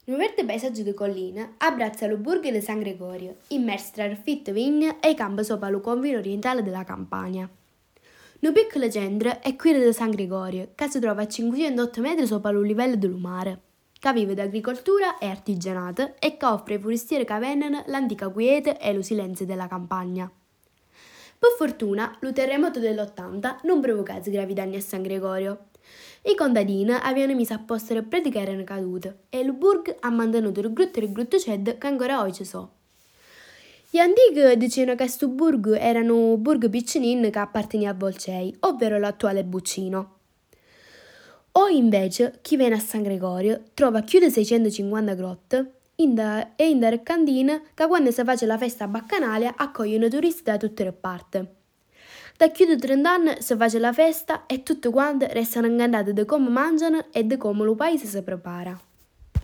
Un verde paesaggio di colline abbraccia lo borgo di San Gregorio, immerso tra fitte vigne e i campi sopra il confine orientale della Campania. Un piccolo centro è quello di San Gregorio, che si trova a 508 metri sopra il livello del mare, che vive di agricoltura e artigianato e che offre ai forestieri che vengono l'antica quiete e lo silenzio della campagna. Per fortuna, il terremoto dell'80 non provocò gravi danni a San Gregorio. I contadini avevano messo apposta le prede che erano cadute e il borgo ha mantenuto il gruttoced che ancora oggi so. Gli antichi dicevano che questo borgo era un borgo piccinino che apparteneva a Volcei, ovvero l'attuale Buccino. O invece, chi viene a San Gregorio trova più di 650 grotte e in der cantine che quando si face la festa baccanale accogliono turisti da tutte le parti. Da più di 30 anni si face la festa e tutti quanti restano ingannati di come mangiano e di come il paese si prepara.